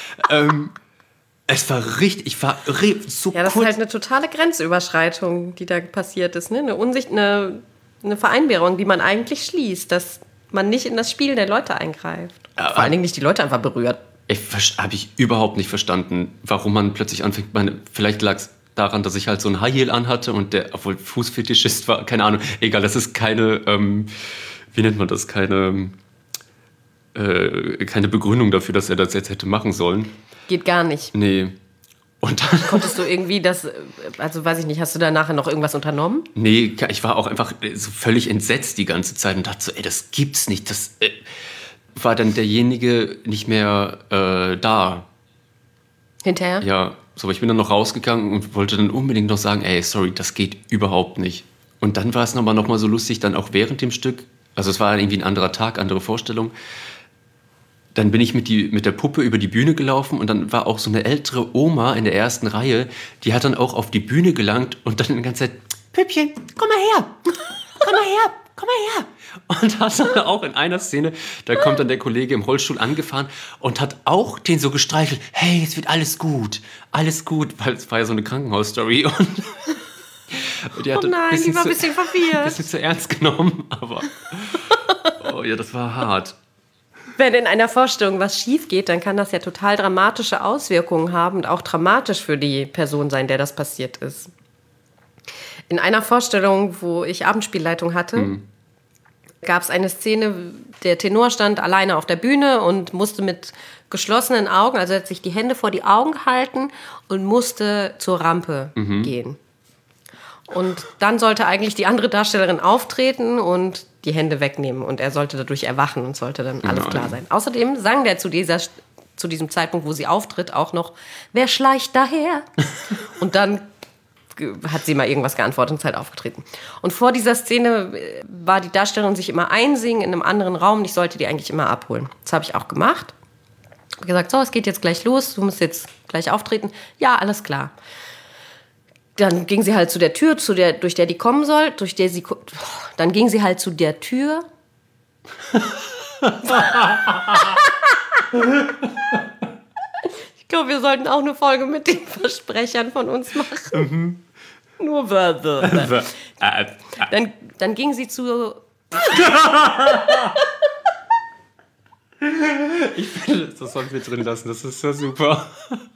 Es war richtig, ich war so Ja, das kurz. ist halt eine totale Grenzüberschreitung, die da passiert ist. Ne? Eine Vereinbarung, die man eigentlich schließt, dass man nicht in das Spiel der Leute eingreift. Vor allen Dingen nicht die Leute einfach berührt. Habe ich überhaupt nicht verstanden, warum man plötzlich anfängt. Vielleicht lag es daran, dass ich halt so ein High Heel anhatte und obwohl Fußfetischist war, keine Ahnung, egal, das ist keine, wie nennt man das, keine Begründung dafür, dass er das jetzt hätte machen sollen. Geht gar nicht. Nee. Und dann konntest du irgendwie also weiß ich nicht, hast du da nachher noch irgendwas unternommen? Nee, ich war auch einfach so völlig entsetzt die ganze Zeit und dachte so, das gibt's nicht, das war dann derjenige nicht mehr da. Hinterher? Ja, so, aber ich bin dann noch rausgegangen und wollte dann unbedingt noch sagen, sorry, das geht überhaupt nicht. Und dann war es noch mal so lustig, dann auch während dem Stück, also es war irgendwie ein anderer Tag, andere Vorstellung, dann bin ich mit der Puppe über die Bühne gelaufen und dann war auch so eine ältere Oma in der ersten Reihe, die hat dann auch auf die Bühne gelangt und dann die ganze Zeit, Püppchen, komm mal her, komm mal her, komm mal her. Und hat dann auch in einer Szene, da kommt dann der Kollege im Rollstuhl angefahren und hat auch den so gestreichelt, hey, es wird alles gut, weil es war ja so eine Krankenhausstory und die hat die war ein bisschen verwirrt. Ein bisschen zu ernst genommen, aber oh ja, das war hart. Wenn in einer Vorstellung was schief geht, dann kann das ja total dramatische Auswirkungen haben und auch dramatisch für die Person sein, der das passiert ist. In einer Vorstellung, wo ich Abendspielleitung hatte, gab es eine Szene, der Tenor stand alleine auf der Bühne und musste mit geschlossenen Augen, also hat sich die Hände vor die Augen gehalten und musste zur Rampe gehen. Und dann sollte eigentlich die andere Darstellerin auftreten und die Hände wegnehmen. Und er sollte dadurch erwachen und sollte dann alles klar sein. Außerdem sang der zu diesem Zeitpunkt, wo sie auftritt, auch noch, wer schleicht daher? Und dann hat sie mal irgendwas geantwortet und ist halt aufgetreten. Und vor dieser Szene war die Darstellerin sich immer einsingen in einem anderen Raum. Und ich sollte die eigentlich immer abholen. Das habe ich auch gemacht. Ich habe gesagt, so, es geht jetzt gleich los. Du musst jetzt gleich auftreten. Ja, alles klar. Dann ging sie halt zu der Tür, durch der die kommen soll, dann ging sie halt zu der Tür. Ich glaube, wir sollten auch eine Folge mit den Versprechern von uns machen. Nur Wörter. Dann ging sie zu... Ich finde, das sollten wir drin lassen, das ist ja super.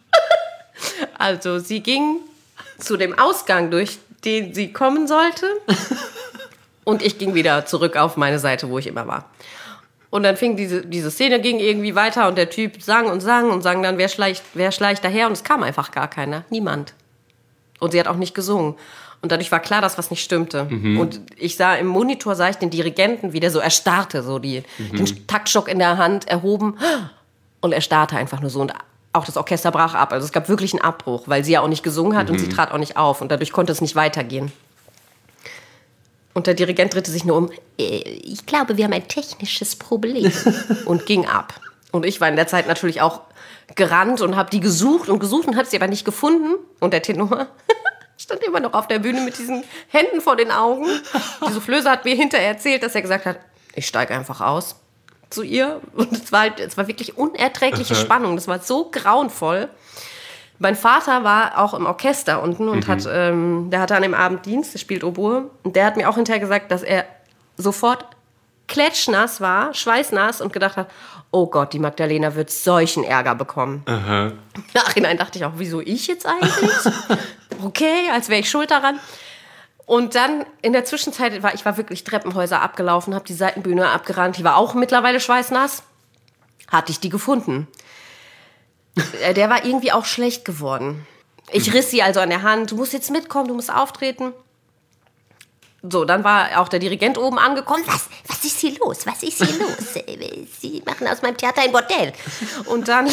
Also, sie ging zu dem Ausgang, durch den sie kommen sollte. Und ich ging wieder zurück auf meine Seite, wo ich immer war. Und dann fing diese Szene ging irgendwie weiter und der Typ sang und sang dann, wer schleicht daher? Und es kam einfach gar keiner, niemand. Und sie hat auch nicht gesungen. Und dadurch war klar, dass was nicht stimmte. Und im Monitor sah ich den Dirigenten, wie der so erstarrte, so den Taktstock in der Hand erhoben. Und er starrte einfach nur so. Und auch das Orchester brach ab. Also es gab wirklich einen Abbruch, weil sie ja auch nicht gesungen hat und sie trat auch nicht auf. Und dadurch konnte es nicht weitergehen. Und der Dirigent drehte sich nur um. Ich glaube, wir haben ein technisches Problem. Und ging ab. Und ich war in der Zeit natürlich auch gerannt und habe die gesucht und habe sie aber nicht gefunden. Und der Tenor stand immer noch auf der Bühne mit diesen Händen vor den Augen. Die Soufflöse hat mir hinterher erzählt, dass er gesagt hat, ich steige einfach aus zu ihr. Und es war wirklich unerträgliche Spannung. Das war so grauenvoll. Mein Vater war auch im Orchester unten und der hatte an dem Abend Dienst, der spielt Oboe. Und der hat mir auch hinterher gesagt, dass er sofort klatschnass war, schweißnass und gedacht hat, oh Gott, die Magdalena wird solchen Ärger bekommen. Im Nachhinein dachte ich auch, wieso ich jetzt eigentlich? Okay, als wäre ich schuld daran. Und dann in der Zwischenzeit ich war wirklich Treppenhäuser abgelaufen, habe die Seitenbühne abgerannt, die war auch mittlerweile schweißnass. Hatte ich die gefunden. Der war irgendwie auch schlecht geworden. Ich riss sie also an der Hand, du musst jetzt mitkommen, du musst auftreten. So, dann war auch der Dirigent oben angekommen. Was ist hier los? Was ist hier los? Sie machen aus meinem Theater ein Bordell. Und dann...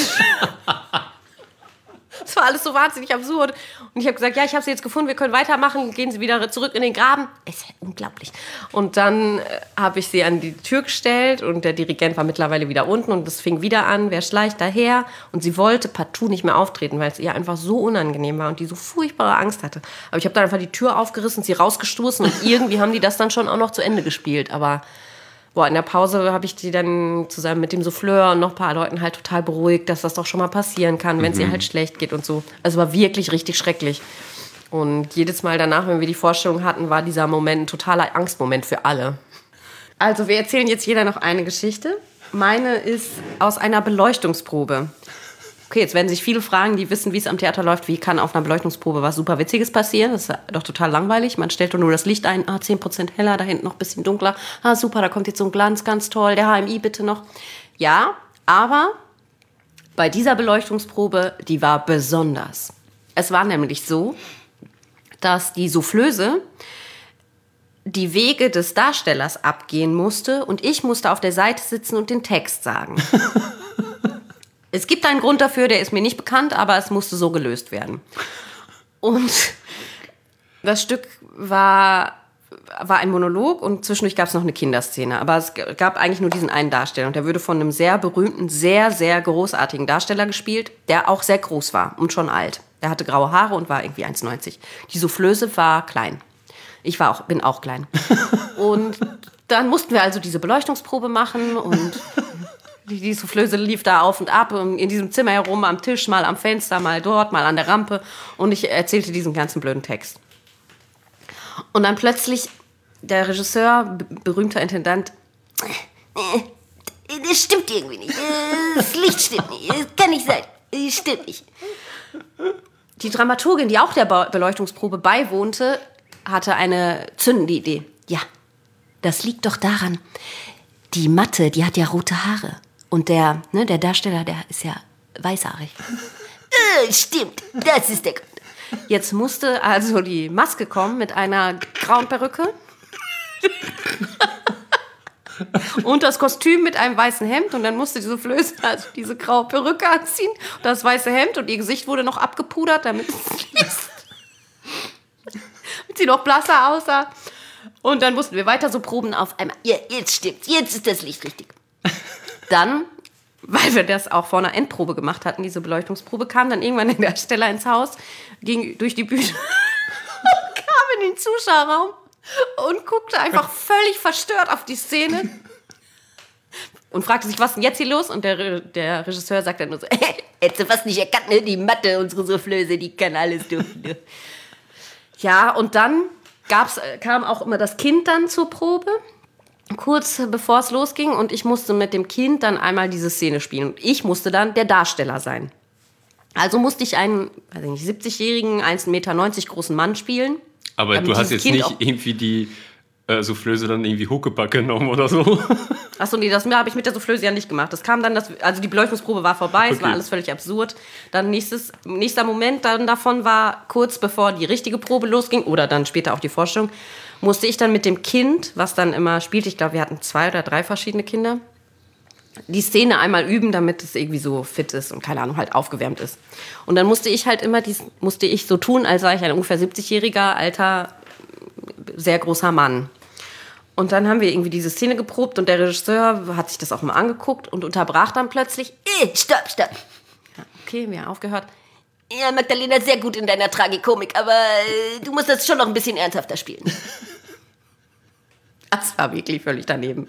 Das war alles so wahnsinnig absurd. Und ich habe gesagt, ja, ich habe sie jetzt gefunden, wir können weitermachen. Gehen Sie wieder zurück in den Graben. Es ist unglaublich. Und dann habe ich sie an die Tür gestellt und der Dirigent war mittlerweile wieder unten und es fing wieder an, wer schleicht daher? Und sie wollte partout nicht mehr auftreten, weil es ihr einfach so unangenehm war und die so furchtbare Angst hatte. Aber ich habe dann einfach die Tür aufgerissen, sie rausgestoßen und irgendwie haben die das dann schon auch noch zu Ende gespielt. Aber... in der Pause habe ich die dann zusammen mit dem Souffleur und noch ein paar Leuten halt total beruhigt, dass das doch schon mal passieren kann, wenn es ihr halt schlecht geht und so. Also war wirklich richtig schrecklich. Und jedes Mal danach, wenn wir die Vorstellung hatten, war dieser Moment ein totaler Angstmoment für alle. Also wir erzählen jetzt jeder noch eine Geschichte. Meine ist aus einer Beleuchtungsprobe. Okay, jetzt werden sich viele fragen, die wissen, wie es am Theater läuft. Wie kann auf einer Beleuchtungsprobe was super Witziges passieren? Das ist doch total langweilig. Man stellt doch nur das Licht ein. 10% heller, da hinten noch ein bisschen dunkler. Super, da kommt jetzt so ein Glanz, ganz toll. Der HMI bitte noch. Ja, aber bei dieser Beleuchtungsprobe, die war besonders. Es war nämlich so, dass die Soufflöse die Wege des Darstellers abgehen musste und ich musste auf der Seite sitzen und den Text sagen. Es gibt einen Grund dafür, der ist mir nicht bekannt, aber es musste so gelöst werden. Und das Stück war ein Monolog und zwischendurch gab es noch eine Kinderszene. Aber es gab eigentlich nur diesen einen Darsteller. Und der wurde von einem sehr berühmten, sehr, sehr großartigen Darsteller gespielt, der auch sehr groß war und schon alt. Der hatte graue Haare und war irgendwie 1,90. Die Soufflöse war klein. Ich bin auch klein. Und dann mussten wir also diese Beleuchtungsprobe machen und... Die Soufflöse lief da auf und ab in diesem Zimmer herum, am Tisch, mal am Fenster, mal dort, mal an der Rampe. Und ich erzählte diesen ganzen blöden Text. Und dann plötzlich der Regisseur, berühmter Intendant, das stimmt irgendwie nicht. Das Licht stimmt nicht. Das kann nicht sein. Das stimmt nicht. Die Dramaturgin, die auch der Beleuchtungsprobe beiwohnte, hatte eine zündende Idee. Ja, das liegt doch daran, die Matte, die hat ja rote Haare. Und der Darsteller, der ist ja weißhaarig. Stimmt, das ist der Grund. Jetzt musste also die Maske kommen mit einer grauen Perücke. Und das Kostüm mit einem weißen Hemd. Und dann musste die Soufflöse also diese graue Perücke anziehen. Und das weiße Hemd. Und ihr Gesicht wurde noch abgepudert, damit sie noch blasser aussah. Und dann mussten wir weiter so proben auf einmal. Ja, jetzt stimmt's, jetzt ist das Licht richtig. Dann, weil wir das auch vor einer Endprobe gemacht hatten, diese Beleuchtungsprobe, kam dann irgendwann der Darsteller ins Haus, ging durch die Bühne und kam in den Zuschauerraum und guckte einfach völlig verstört auf die Szene und fragte sich, was ist denn jetzt hier los? Und der Regisseur sagt dann nur so, hättest du fast nicht erkannt, ne? Die Matte, unsere Soufflöse, die kann alles dürfen. Ne? Ja, und dann kam auch immer das Kind dann zur Probe, kurz bevor es losging. Und ich musste mit dem Kind dann einmal diese Szene spielen. Und ich musste dann der Darsteller sein. Also musste ich einen, 70-jährigen, 1,90 Meter großen Mann spielen. Aber du hast jetzt nicht irgendwie die Soufflöse dann irgendwie Huckepack genommen oder so? Achso, nee, das habe ich mit der Soufflöse ja nicht gemacht. Das kam dann, also die Beleuchtungsprobe war vorbei, okay. Es war alles völlig absurd. Dann nächster Moment dann davon war, kurz bevor die richtige Probe losging, oder dann später auch die Vorstellung, musste ich dann mit dem Kind, was dann immer spielte, ich glaube, wir hatten 2 oder 3 verschiedene Kinder, die Szene einmal üben, damit es irgendwie so fit ist und, keine Ahnung, halt aufgewärmt ist. Und dann musste ich halt immer, so tun, als sei ich ein ungefähr 70-jähriger, alter, sehr großer Mann. Und dann haben wir irgendwie diese Szene geprobt und der Regisseur hat sich das auch mal angeguckt und unterbrach dann plötzlich, stopp. Ja, okay, wir haben aufgehört. Ja, Magdalena, sehr gut in deiner Tragikomik, aber du musst das schon noch ein bisschen ernsthafter spielen. Das war wirklich völlig daneben.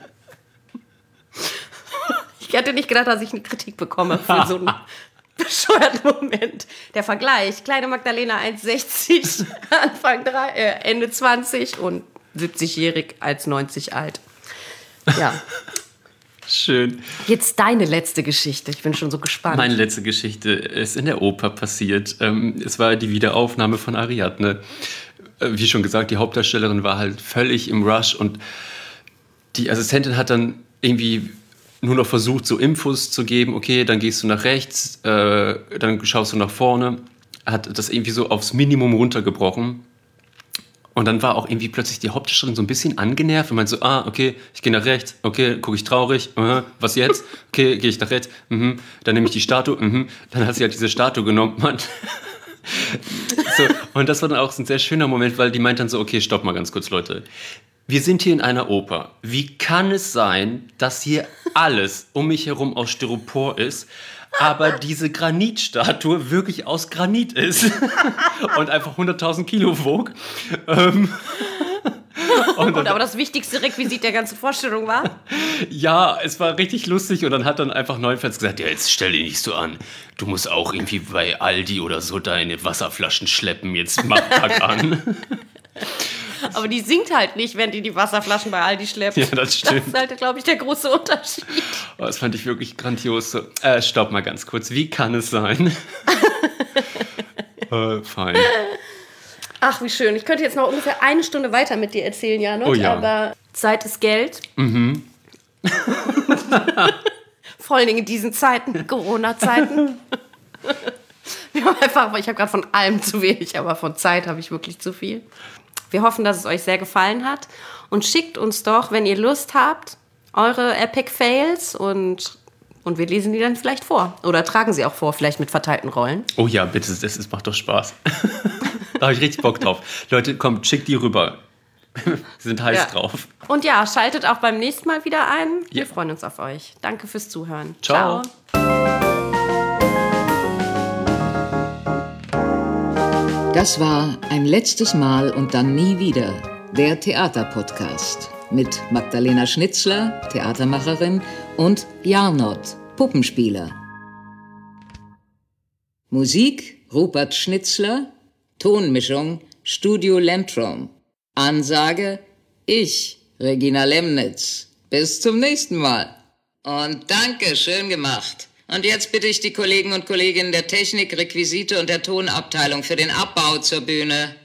Ich hätte nicht gedacht, dass ich eine Kritik bekomme für so einen bescheuerten Moment. Der Vergleich, kleine Magdalena 1,60, Ende 20 und 70-jährig als 90 alt. Ja. Schön. Jetzt deine letzte Geschichte. Ich bin schon so gespannt. Meine letzte Geschichte ist in der Oper passiert. Es war die Wiederaufnahme von Ariadne. Wie schon gesagt, die Hauptdarstellerin war halt völlig im Rush und die Assistentin hat dann irgendwie nur noch versucht, so Infos zu geben. Okay, dann gehst du nach rechts, dann schaust du nach vorne. hat das irgendwie so aufs Minimum runtergebrochen. Und dann war auch irgendwie plötzlich die Hauptdarstellerin so ein bisschen angenervt und meinte so, okay, ich gehe nach rechts, okay, gucke ich traurig, was jetzt? Okay, gehe ich nach rechts, dann nehme ich die Statue, dann hat sie halt diese Statue genommen, Mann. So, und das war dann auch ein sehr schöner Moment, weil die meint dann so, okay, stopp mal ganz kurz, Leute. Wir sind hier in einer Oper. Wie kann es sein, dass hier alles um mich herum aus Styropor ist, aber diese Granitstatue wirklich aus Granit ist und einfach 100.000 Kilo wog? Und aber das wichtigste Requisit der ganzen Vorstellung war? Ja, es war richtig lustig und dann hat dann einfach Neuenfels gesagt, ja, jetzt stell dich nicht so an. Du musst auch irgendwie bei Aldi oder so deine Wasserflaschen schleppen, jetzt pack an. Aber die singt halt nicht, wenn die Wasserflaschen bei Aldi schleppt. Ja, das stimmt. Das ist halt, glaube ich, der große Unterschied. Oh, das fand ich wirklich grandios. So, stopp mal ganz kurz. Wie kann es sein? Fein. Ach, wie schön. Ich könnte jetzt noch ungefähr 1 Stunde weiter mit dir erzählen, Janot. Oh ja. Aber Zeit ist Geld. Vor allen Dingen in diesen Zeiten, Corona-Zeiten. Ich habe gerade von allem zu wenig, aber von Zeit habe ich wirklich zu viel. Wir hoffen, dass es euch sehr gefallen hat. Und schickt uns doch, wenn ihr Lust habt, eure Epic Fails und wir lesen die dann vielleicht vor. Oder tragen sie auch vor, vielleicht mit verteilten Rollen. Oh ja, bitte, das macht doch Spaß. Da habe ich richtig Bock drauf. Leute, kommt, schickt die rüber. Wir sind heiß drauf. Und ja, schaltet auch beim nächsten Mal wieder ein. Wir freuen uns auf euch. Danke fürs Zuhören. Ciao. Das war Ein letztes Mal und dann nie wieder, der Theaterpodcast mit Magdalena Schnitzler, Theatermacherin, und Jarnot, Puppenspieler. Musik Rupert Schnitzler, Tonmischung Studio Lentrum. Ansage ich, Regina Lemnitz. Bis zum nächsten Mal. Und danke, schön gemacht. Und jetzt bitte ich die Kollegen und Kolleginnen der Technik, Requisite und der Tonabteilung für den Abbau zur Bühne.